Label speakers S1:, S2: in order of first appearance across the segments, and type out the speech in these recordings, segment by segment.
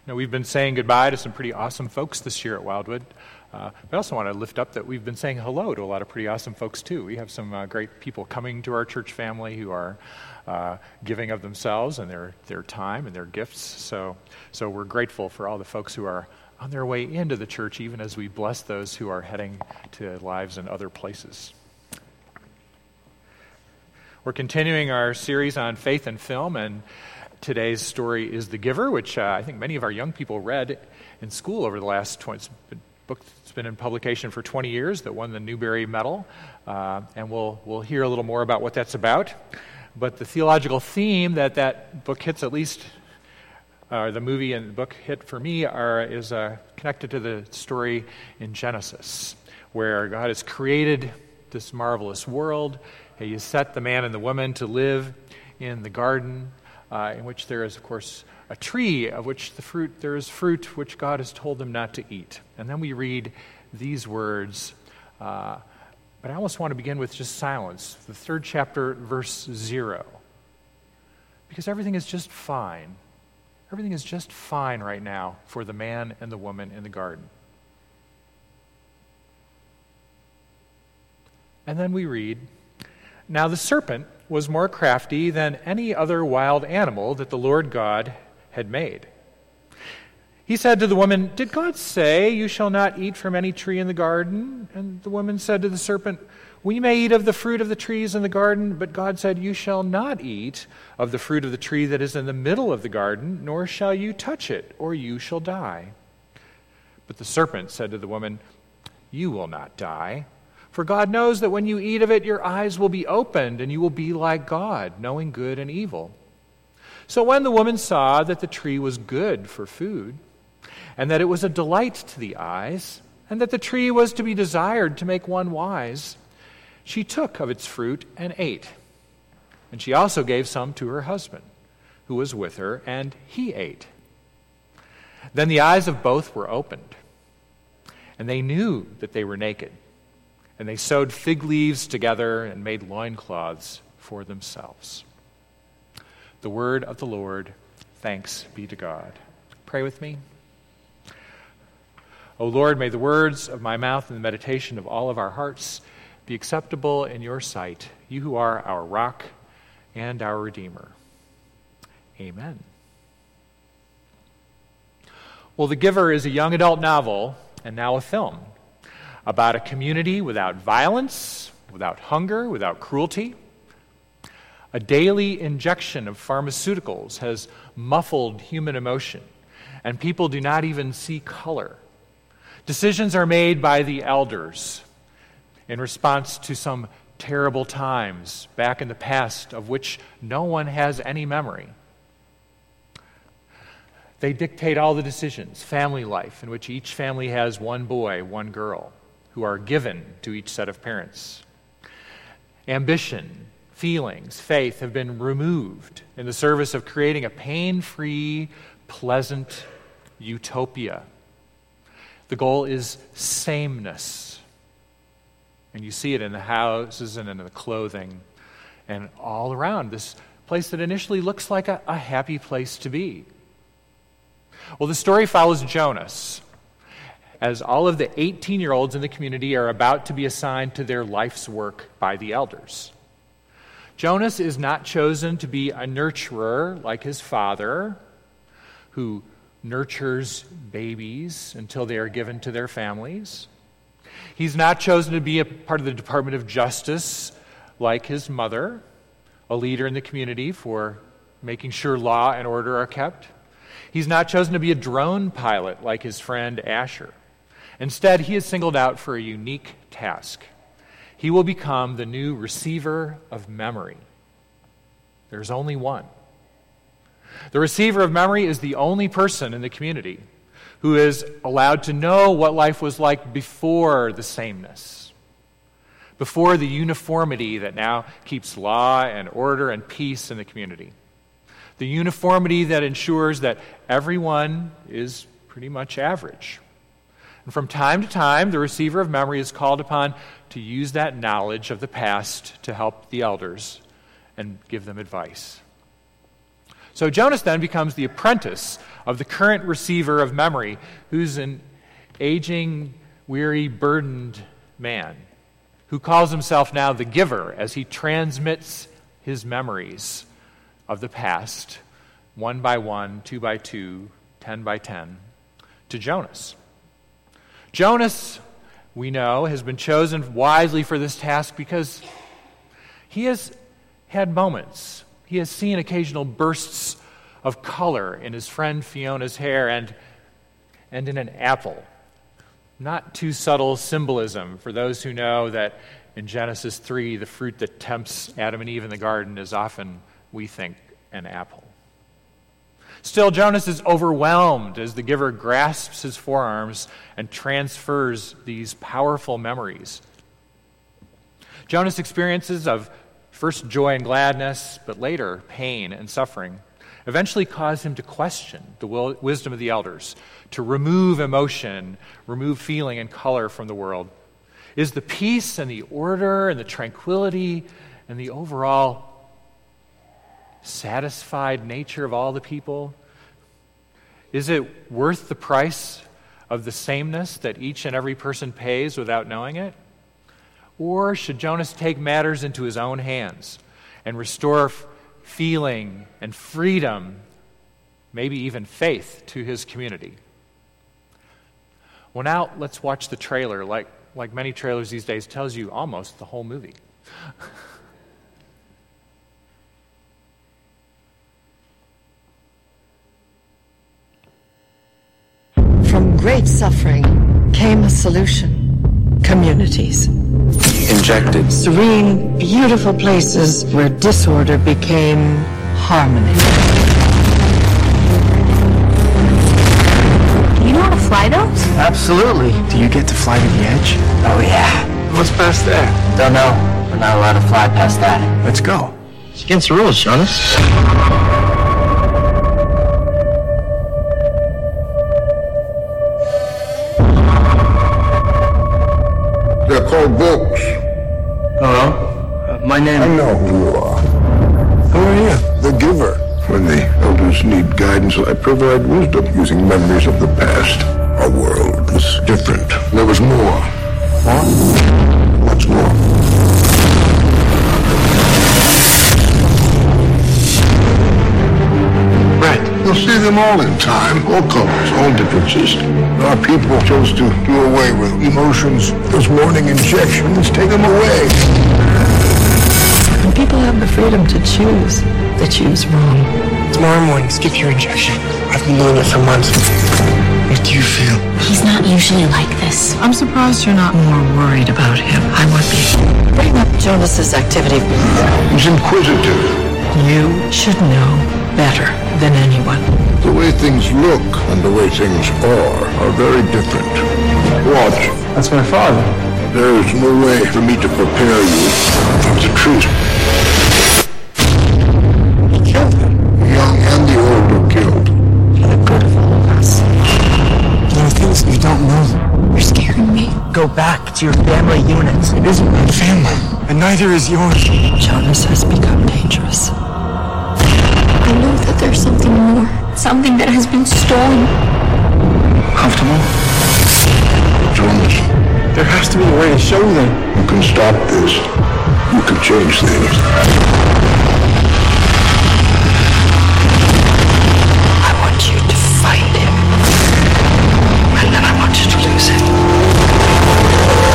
S1: We've been saying goodbye to some pretty awesome folks this year at Wildwood. I also want to lift up that we've been saying hello to a lot of pretty awesome folks too. We have some great people coming to our church family who are giving of themselves and their time and their gifts. So we're grateful for all the folks who are on their way into the church, even as we bless those who are heading to lives in other places. We're continuing our series on faith and film, and today's story is The Giver, which I think many of our young people read in school over the last 20 It's been in publication for 20 years that won the Newbery Medal, and we'll hear a little more about what that's about. But the theological theme that book hits, at least the movie and the book hit for me, is connected to the story in Genesis, where God has created this marvelous world. He has set the man and the woman to live in the garden, in which there is, of course, a tree of which there is fruit which God has told them not to eat. And then we read these words, but I almost want to begin with just silence. The 3rd chapter, verse 0. Because everything is just fine. Everything is just fine right now for the man and the woman in the garden. And then we read, now the serpent was more crafty than any other wild animal that the Lord God had made. He said to the woman, did God say, you shall not eat from any tree in the garden? And the woman said to the serpent, we may eat of the fruit of the trees in the garden, but God said, you shall not eat of the fruit of the tree that is in the middle of the garden, nor shall you touch it, or you shall die. But the serpent said to the woman, you will not die. For God knows that when you eat of it, your eyes will be opened, and you will be like God, knowing good and evil. So when the woman saw that the tree was good for food, and that it was a delight to the eyes, and that the tree was to be desired to make one wise, she took of its fruit and ate. And she also gave some to her husband, who was with her, and he ate. Then the eyes of both were opened, and they knew that they were naked. And they sewed fig leaves together and made loincloths for themselves. The word of the Lord. Thanks be to God. Pray with me. O Lord, may the words of my mouth and the meditation of all of our hearts be acceptable in your sight, you who are our rock and our Redeemer. Amen. Well, The Giver is a young adult novel and now a film about a community without violence, without hunger, without cruelty. A daily injection of pharmaceuticals has muffled human emotion, and people do not even see color. Decisions are made by the elders in response to some terrible times back in the past of which no one has any memory. They dictate all the decisions, family life, in which each family has one boy, one girl, who are given to each set of parents. Ambition, feelings, faith have been removed in the service of creating a pain-free, pleasant utopia. The goal is sameness. And you see it in the houses and in the clothing and all around this place that initially looks like a happy place to be. Well, the story follows Jonas, as all of the 18-year-olds in the community are about to be assigned to their life's work by the elders. Jonas is not chosen to be a nurturer like his father, who nurtures babies until they are given to their families. He's not chosen to be a part of the Department of Justice like his mother, a leader in the community for making sure law and order are kept. He's not chosen to be a drone pilot like his friend Asher. Instead, he is singled out for a unique task. He will become the new receiver of memory. There's only one. The receiver of memory is the only person in the community who is allowed to know what life was like before the sameness, before the uniformity that now keeps law and order and peace in the community. The uniformity that ensures that everyone is pretty much average. And from time to time, the receiver of memory is called upon to use that knowledge of the past to help the elders and give them advice. So Jonas then becomes the apprentice of the current receiver of memory, who's an aging, weary, burdened man, who calls himself now the giver as he transmits his memories of the past, 1 by 1, 2 by 2, 10 by 10, to Jonas. Jonas, we know, has been chosen wisely for this task because he has had moments. He has seen occasional bursts of color in his friend Fiona's hair and in an apple. Not too subtle symbolism for those who know that in Genesis 3, the fruit that tempts Adam and Eve in the garden is often, we think, an apple. Still, Jonas is overwhelmed as the giver grasps his forearms and transfers these powerful memories. Jonas' experiences of first joy and gladness, but later pain and suffering, eventually cause him to question the wisdom of the elders, to remove emotion, remove feeling and color from the world. Is the peace and the order and the tranquility and the overall satisfied nature of all the people, is it worth the price of the sameness that each and every person pays without knowing it? Or should Jonas take matters into his own hands and restore feeling and freedom, maybe even faith, to his community? Well, now let's watch the trailer. Like many trailers these days, tells you almost the whole movie.
S2: From great suffering came a solution. Communities.
S3: Injected.
S2: Serene, beautiful places where disorder became harmony.
S4: Do you know how to fly those?
S3: Absolutely. Do you get to fly to the edge? Oh, yeah. What's past there? Don't know. We're not allowed to fly past that. Let's go. It's against the rules, Jonas.
S5: They're called books.
S3: Hello? My name...
S5: I know who you are.
S3: Who are you?
S5: The giver. When the elders need guidance, I provide wisdom using memories of the past. Our world was different. There was more.
S3: What?
S5: What's more?
S3: Right.
S5: You'll see them all in time. All colors, all differences. Our people chose to do away with emotions. Those morning injections, take them away.
S2: When people have the freedom to choose, they choose wrong.
S3: Tomorrow morning, skip your injection. I've been doing it for months. What do you feel?
S4: He's not usually like this.
S2: I'm surprised you're not more worried about him. I would be. Bring up Jonas's activity.
S5: He's inquisitive.
S2: You should know better than anyone.
S5: The way things look and the way things are very different. Watch.
S3: That's my father.
S5: There is no way for me to prepare you for the truth.
S3: He killed him.
S5: The young and the old are killed.
S2: For the good of all of us.
S3: There are things you don't know.
S4: You're scaring me.
S3: Go back to your family units. It isn't my family, and neither is yours.
S2: Jonas has become dangerous.
S4: I know that there's something more. Something that has been stolen.
S3: Comfortable?
S5: Jonas,
S3: There has to be a way to show them.
S5: you can stop this. You can change things.
S2: I want you to find him. And then I want you to lose him.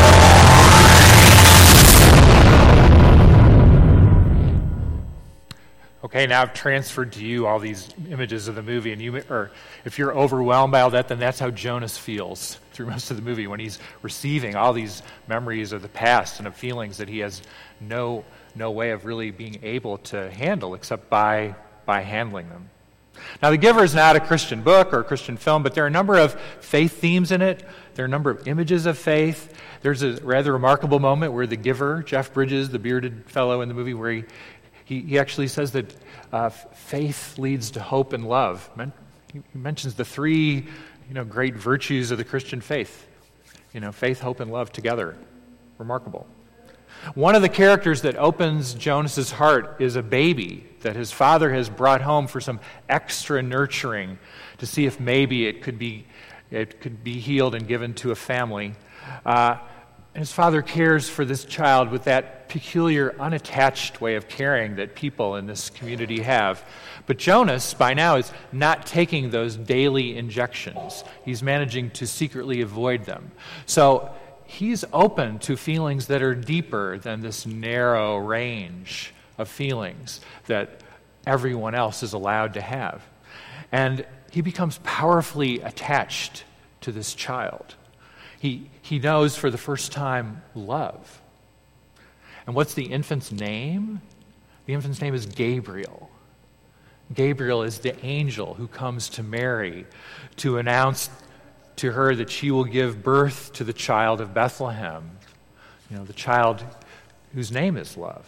S1: Okay, now I've transferred to you all these images of the movie, and if you're overwhelmed by all that, then that's how Jonas feels through most of the movie, when he's receiving all these memories of the past and of feelings that he has no way of really being able to handle except by handling them. Now, The Giver is not a Christian book or a Christian film, but there are a number of faith themes in it. There are a number of images of faith. There's a rather remarkable moment where the giver, Jeff Bridges, the bearded fellow in the movie, where he actually says that faith leads to hope and love. He mentions the three, great virtues of the Christian faith. Faith, hope, and love together. Remarkable. One of the characters that opens Jonas's heart is a baby that his father has brought home for some extra nurturing to see if maybe it could be healed and given to a family. And his father cares for this child with that peculiar, unattached way of caring that people in this community have. But Jonas, by now, is not taking those daily injections. He's managing to secretly avoid them. So he's open to feelings that are deeper than this narrow range of feelings that everyone else is allowed to have. And he becomes powerfully attached to this child. He knows for the first time love. And what's the infant's name? The infant's name is Gabriel. Gabriel is the angel who comes to Mary to announce to her that she will give birth to the child of Bethlehem, the child whose name is love.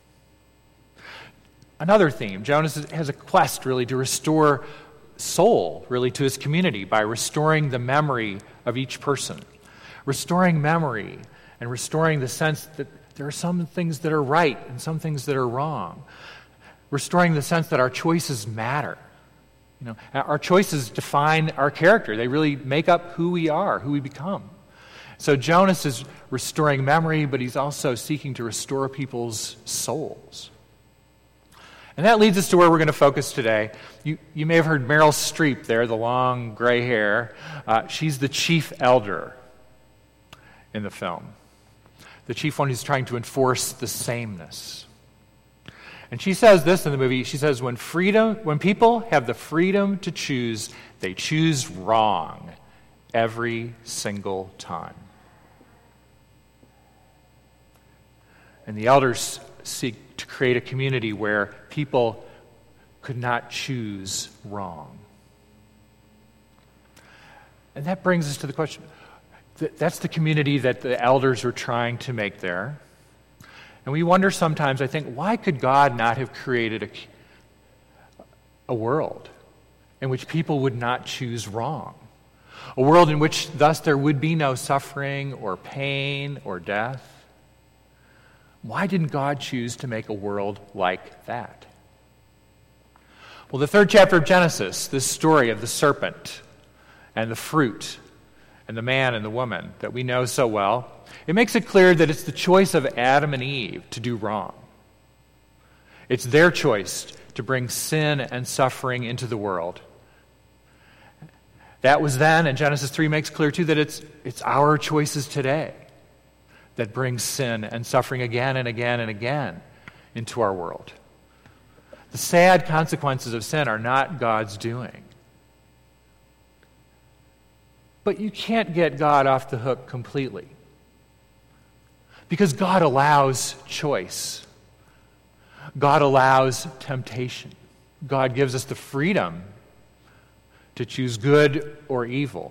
S1: Another theme, Jonas has a quest really to restore soul really to his community by restoring the memory of each person. Restoring memory and restoring the sense that there are some things that are right and some things that are wrong. Restoring the sense that our choices matter. Our choices define our character. They really make up who we are, who we become. So Jonas is restoring memory, but he's also seeking to restore people's souls. And that leads us to where we're going to focus today. You may have heard Meryl Streep there, the long gray hair. She's the chief elder in the film. The chief one who's trying to enforce the sameness. And she says this in the movie. She says, when people have the freedom to choose, they choose wrong every single time. And the elders seek to create a community where people could not choose wrong. And that brings us to the question. That's the community that the elders are trying to make there. And we wonder sometimes, I think, why could God not have created a world in which people would not choose wrong? A world in which, thus, there would be no suffering or pain or death? Why didn't God choose to make a world like that? Well, the 3rd chapter of Genesis, this story of the serpent and the fruit and the man and the woman that we know so well, it makes it clear that it's the choice of Adam and Eve to do wrong. It's their choice to bring sin and suffering into the world. That was then, and Genesis 3 makes clear too that it's our choices today that bring sin and suffering again and again and again into our world. The sad consequences of sin are not God's doing. But you can't get God off the hook completely. Because God allows choice. God allows temptation. God gives us the freedom to choose good or evil.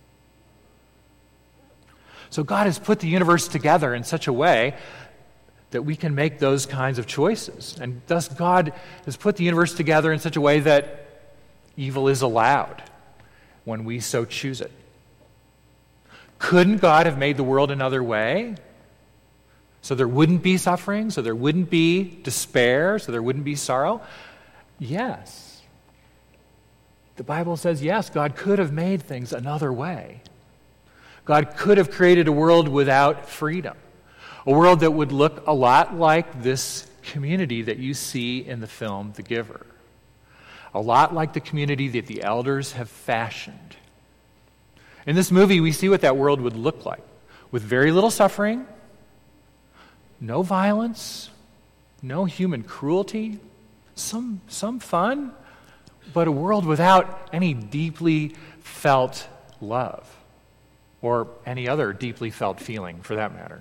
S1: So God has put the universe together in such a way that we can make those kinds of choices. And thus God has put the universe together in such a way that evil is allowed when we so choose it. Couldn't God have made the world another way? So there wouldn't be suffering, so there wouldn't be despair, so there wouldn't be sorrow? Yes. The Bible says, yes, God could have made things another way. God could have created a world without freedom, a world that would look a lot like this community that you see in the film The Giver, a lot like the community that the elders have fashioned. In this movie, we see what that world would look like, with very little suffering, no violence, no human cruelty, some fun, but a world without any deeply felt love, or any other deeply felt feeling for that matter.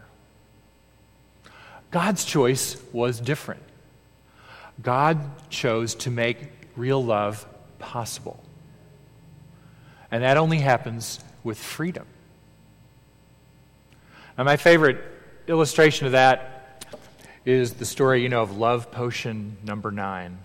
S1: God's choice was different. God chose to make real love possible. And that only happens with freedom. And my favorite illustration of that is the story, of Love Potion number 9.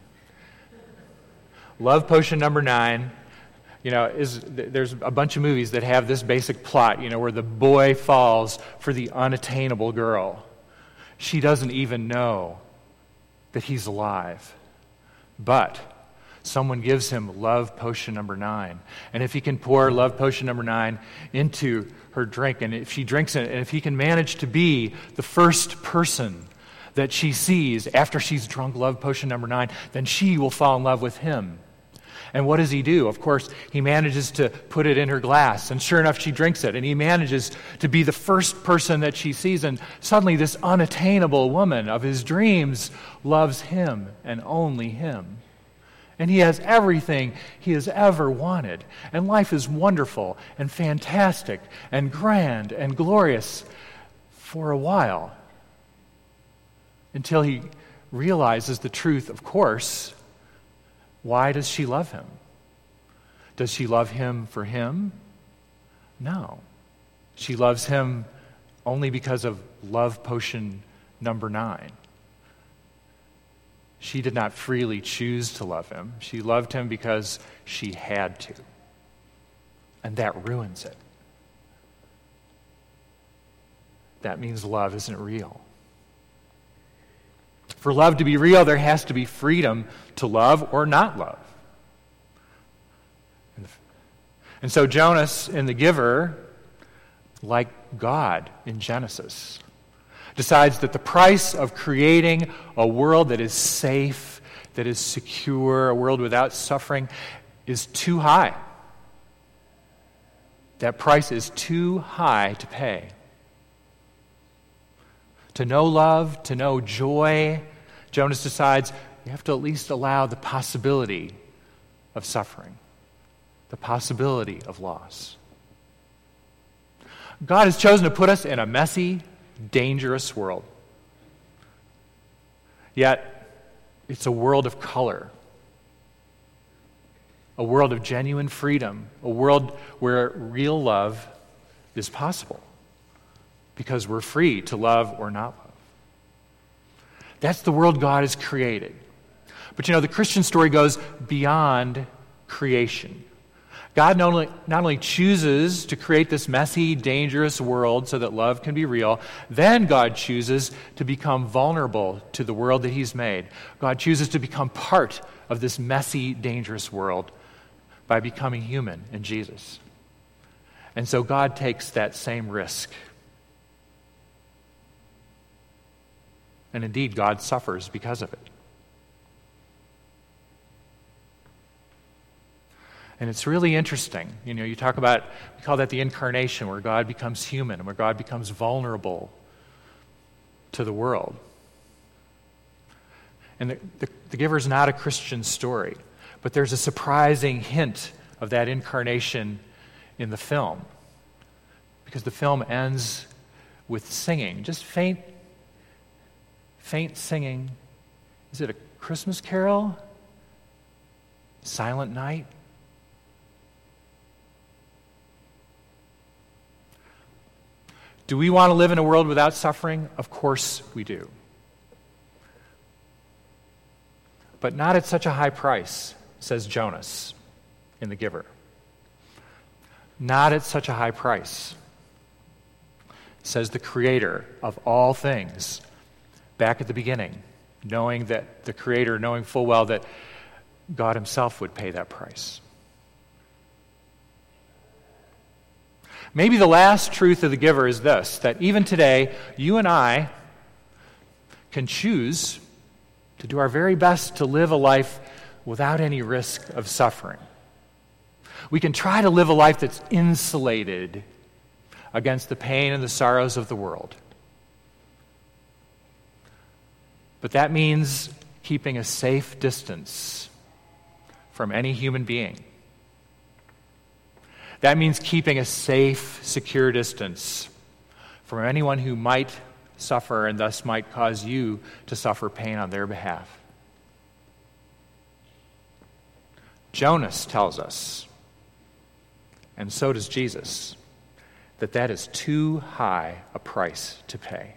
S1: Love Potion number 9, there's a bunch of movies that have this basic plot, where the boy falls for the unattainable girl. She doesn't even know that he's alive. But someone gives him love potion number 9. And if he can pour love potion number 9 into her drink, and if she drinks it, and if he can manage to be the first person that she sees after she's drunk love potion number 9, then she will fall in love with him. And what does he do? Of course, he manages to put it in her glass, and sure enough, she drinks it, and he manages to be the first person that she sees, and suddenly this unattainable woman of his dreams loves him and only him. And he has everything he has ever wanted, and life is wonderful and fantastic and grand and glorious for a while, until he realizes the truth, of course. Why does she love him? Does she love him for him? No. She loves him only because of love potion number 9. She did not freely choose to love him. She loved him because she had to. And that ruins it. That means love isn't real. For love to be real, there has to be freedom to love or not love. And so Jonas in The Giver, like God in Genesis, decides that the price of creating a world that is safe, that is secure, a world without suffering, is too high. That price is too high to pay. To know love, to know joy, Jonas decides you have to at least allow the possibility of suffering, the possibility of loss. God has chosen to put us in a messy, dangerous world. Yet, it's a world of color, a world of genuine freedom, a world where real love is possible. Because we're free to love or not love. That's the world God has created. But the Christian story goes beyond creation. God not only chooses to create this messy, dangerous world so that love can be real, then God chooses to become vulnerable to the world that he's made. God chooses to become part of this messy, dangerous world by becoming human in Jesus. And so God takes that same risk. And indeed, God suffers because of it. And it's really interesting. You talk about, we call that the incarnation, where God becomes human and where God becomes vulnerable to the world. And the Giver is not a Christian story, but there's a surprising hint of that incarnation in the film. Because the film ends with singing, just faint singing. Is it a Christmas carol? Silent Night? Do we want to live in a world without suffering? Of course we do. But not at such a high price, says Jonas in The Giver. Not at such a high price, says the Creator of all things. Back at the beginning, knowing full well that God himself would pay that price. Maybe the last truth of The Giver is this, that even today, you and I can choose to do our very best to live a life without any risk of suffering. We can try to live a life that's insulated against the pain and the sorrows of the world. But that means keeping a safe distance from any human being. That means keeping a safe, secure distance from anyone who might suffer and thus might cause you to suffer pain on their behalf. Jonas tells us, and so does Jesus, that is too high a price to pay.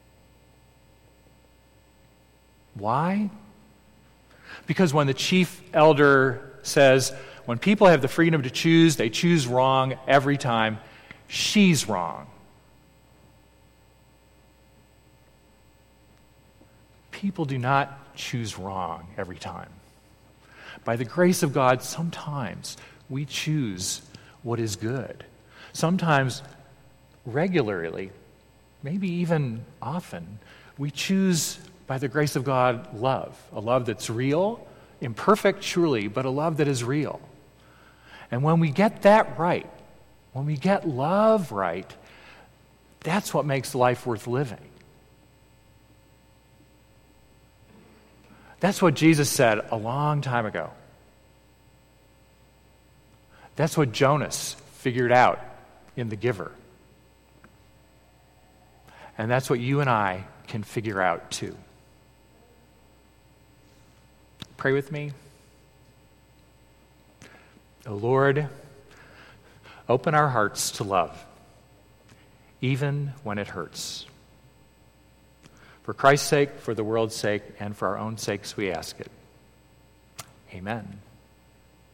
S1: Why? Because when the chief elder says, when people have the freedom to choose, they choose wrong every time, she's wrong. people do not choose wrong every time. By the grace of God, sometimes we choose what is good. Sometimes, regularly, maybe even often, we choose, by the grace of God, love. A love that's real, imperfect, surely, but a love that is real. And when we get that right, when we get love right, that's what makes life worth living. That's what Jesus said a long time ago. That's what Jonas figured out in The Giver. And that's what you and I can figure out too. Pray with me. O Lord, open our hearts to love, even when it hurts. For Christ's sake, for the world's sake, and for our own sakes we ask it. Amen.